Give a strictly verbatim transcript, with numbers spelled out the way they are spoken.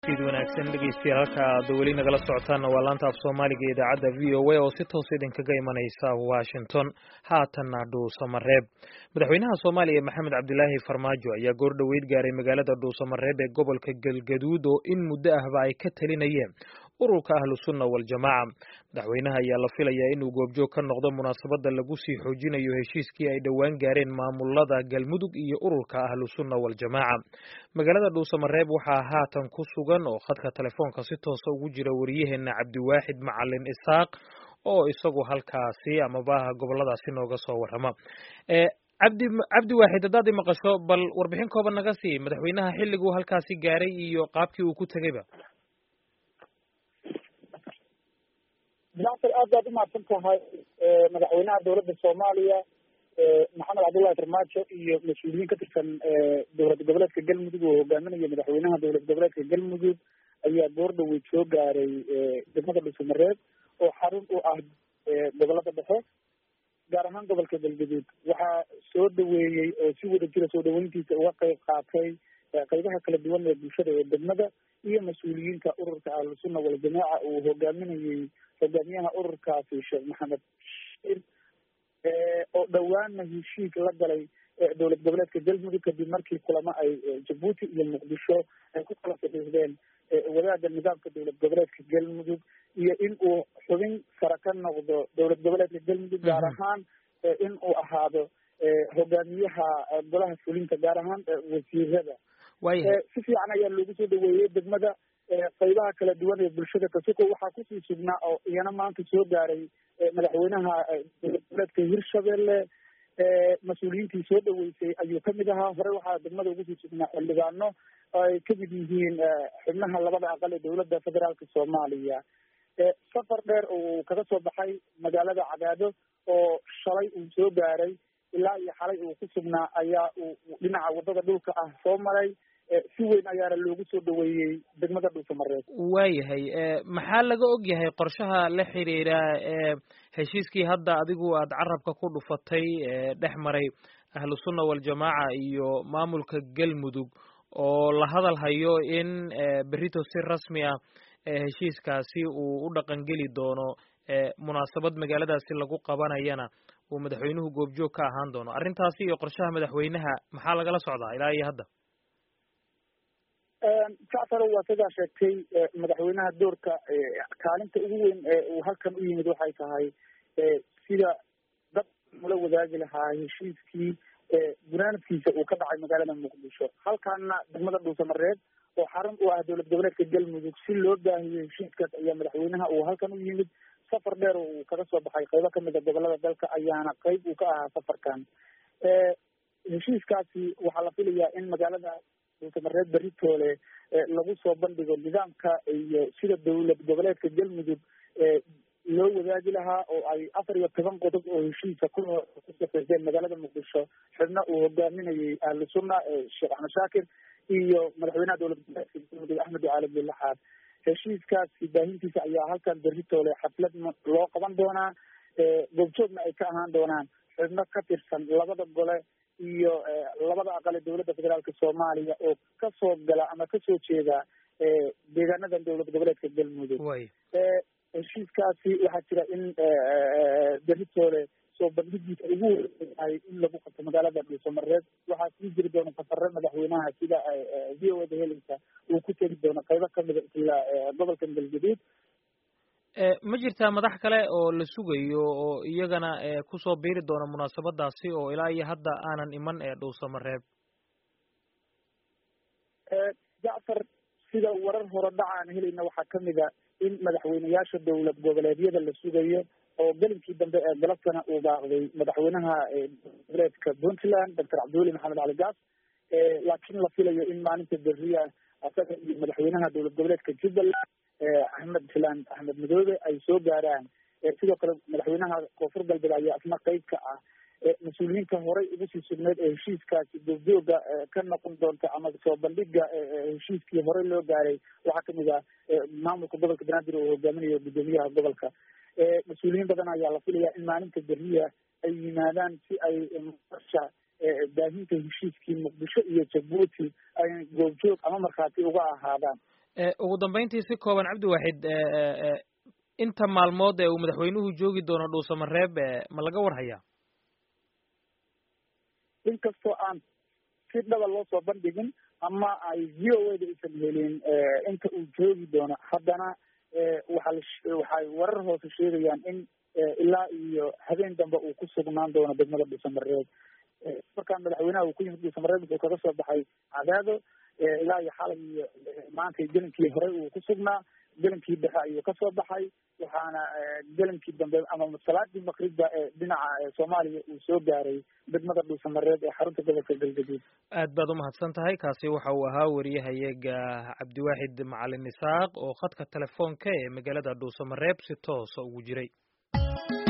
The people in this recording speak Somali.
id wanaagsan dhegeystayaal halka aad weli nagala socotaan waa laanta af Soomaaliga ee idaacadda V O A oo si toos idinkaga imanaysa Washington haatanna Dhuusamareeb madaxweynaha Soomaaliya Maxamed Cabdilaahi Farmaajo ayaa goor dhaweyd gaaray magaalada Dhuusamareeb ee gobolka Galgaduud oo in muddo ahba ay ka talinayeen ururka Ahlusunna wal Jamaa madaxweynaha ayaa la filayaa inuu goobjoog ka noqdo munaasabada lagu sii xoojinayo heshiiskii ay dhawaan gaareen maamulada Galmudug iyo ururka Ahlusunna wal Jamaa magaalada Dhuusamareeb waxaa haatan ku sugan oo khadka telefoonka si toos ah ugu jira wariyaheena Cabdiwaaxid Macalin Isaaq oo isagu halkaasi ama baaha goboladaasi nooga soo warrama ee cabdi cabdi waaxid hadaad maqasho bal warbixin kooban naga sii madaxweynaha xilligu halkaasi gaaray iyo qaabkii uu ku tagayba Dr. aad u mahadsan tahay madaxweynaha dowladda Soomaaliya Maxamed Cabdilaahi Farmaajo iyo mas'uuliyiin ka tirsan dowladda goboleedka Galmudug oo hogaaminaya madaxweynaha dowladda goboleedka Galmudug ayaa goor dhaweyd soo gaaray degmada Dhuusamareeb oo xarun u ah gobolada dhexe gaar ahaan gobolka Galgaduud waxaa soo dhaweeyey oo si wada jira soo dhaweyntiisa uga qayb qaatay qaybaha kala duwan ee bulshada ee degmada iyo mas'uuliyiinta ururka Ahlusunna wal Jamaa uu hogaaminayay hogaamiyaha ururkaasi Sheekh Maxamed oo dhawaanna heshiis la galay dowlad goboleedka Galmudug kadib markii kulamo ay Djibouti iyo Muqdisho ay ku kala saxiixdeen wadaagga nidaamka dowlad goboleedka Galmudug iyo in uu xubin sare ka noqdo dowlad goboleedka Galmudug gaar ahaan in uu ahaado hogaamiyaha golaha fulinta gaar ahaan wasiirada si fiican ayaa loogu soo dhaweeyey degmada qaybaha kala duwan ee bulshada kasuko waxaa kusii sugnaa oo iyana maanta soo gaaray madaxweynaha dowlad goboleedka Hirshabelle mas-uuliyiintii soo dhaweysay ayuu kamid ahaa hore waxaa degmada ugu sii sugnaa xildhibaano ay kamid yihiin xubnaha labada aqal ee dowladda federaalka Soomaaliya safar dheer uu kaga soo baxay magaalada Cadaado oo shalay uu soo gaaray ilaa iyo xalay uu ku sugnaa ayaa uu dhinaca wadada dhulka ah soo maray si weyn ayaana loogu soo dhaweeyey degmada Dhuusamareeb waayahay maxaa laga og yahay qorshaha la xiriira ee heshiiskii hadda adigu aad carabka ku dhufatay dhex maray Ahlusunna wal Jamaa iyo maamulka Galmudug oo la hadal hayo in berito si rasmi ah heshiiskaasi uu u dhaqan geli doono munaasabad magaaladaasi lagu qabanayana uu madaxweynuhu goobjoog ka ahaan doono arrintaasi iyo qorshaha madaxweynaha maxaa lagala socdaa ilaa iyo hadda Jacfar waa sidaa sheegtay madaxweynaha doorka kaalinta ugu weyn ee uu halkan u yimid waxay tahay sida dad ula wadaagi lahaa heshiiskii gunaanadkiisa uu ka dhacay magaalada Muqdisho halkaana degmada Dhuusamareeb oo xarun u ah dowlad goboleedka Galmudug si loo baahiyo heshiiskaas ayaa madaxweynaha uu halkan u yimid safar dheer uu kaga soo baxay qaybo kamid ah gobolada dalka ayaana qayb uu ka ahaa safarkan heshiiskaasi waxaa la filayaa in magaalada Dhuusamareeb beritoole lagu soo bandhigo nidaamka iyo sida dowlad goboleedka Galmudug loo wadaagi lahaa oo ay afar iyo toban qodob oo heshiisa ku saxiixdeen magaalada Muqdisho xubna uu hogaaminayay Ahlusunna Sheekh Axmed Shaakir iyo madaxweynaha dowlad goboleedka Galmudug Axmed Cali Bilaxaad heshiiskaasi baahintiisa ayaa halkan beritoole xaflad loo qaban doonaa goobjoogna ay ka ahaan doonaan xubno ka tirsan labada gole iyo labada aqal ee dowladda federaalka Soomaaliya oo ka soo gala ama ka soo jeeda deegaanada dowlad goboleedka Galmudug heshiiskaasi waxaa jira in beritoole soo bandhigiisa ugu horeeyay in lagu qabto magaalada Dhuusamareeb waxaa sii jiri doona safarro madaxweynaha sida V O A da helinka uu ku tegi doono qaybo kamid ah ilaa gobolka Galgaduud ma jirtaa madax kale oo la sugayo oo iyagana kusoo biiri doona munaasabadaasi oo ilaa iyo hadda aanan iman ee Dhuusamareeb Jacfar sida warar hore dhacaan helayna waxaa kamid ah in madaxweynayaasha dowlad goboleedyada la sugayo oo galinkii dambe ee galabtana uu baaqday madaxweynaha goboleedka Puntland Doctor Cabdiweli Maxamed Cali Gaas laakiin la filayo in maalinta beriya asaga iyo madaxweynaha dowlad goboleedka Jubbaland Axmed Filan Axmed Madoobe ay soo gaaraan sidoo kale madaxweynaha koonfur galbeed ayaa isna qayb ka ah mas-uuliyiinta horey ugu sii sugneed ee heshiiskaasi goobjooga ka noqon doonta ama soo bandhiga heshiiskii horey loo gaaray waxaa kamid ah maamulka gobolka Banaadir oo hogaaminayo gudoomiyaha gobolka mas-uuliyiin badan ayaa la filayaa in maalinta beriya ay yimaadaan si ay marsha baahinta heshiiskii Muqdisho iyo Djibouti ay goobjoog ama markhaati uga ahaadaan ugu dambeyntii si kooban cabdiwaaxid inta maalmood ee uu madaxweynuhu joogi doono dhuusamareeb ma laga war hayaa? inkastoo aan si dhaba loo soo bandhigin ama ay v o a da aysan helin inta uu joogi doono, haddana waxaa waxay warar hoose sheegayaan in ilaa iyo habeen dambe uu ku sugnaan doono degmada dhuusamareeb. markaan madaxweynaha uu ku yimid dhuusamareeb wuxuu kaga soo baxay cadaado ilaa iyo xalay iyo maanta gelinkii horey uu ku sugnaa, gelinkii dhexe ayuu kasoo baxay, waxaana gelinkii dambe ama salaadii maqribba ee dhinaca soomaaliya uu soo gaaray degmada dhuusamareeb ee xarunta gobolka galgaduud. aad baad umahadsan tahay. kaasi waxa uu ahaa wariyahayaga cabdiwaaxid macalin isaaq oo khadka telefoonka ee magaalada dhuusamareeb si toosa ugu jiray.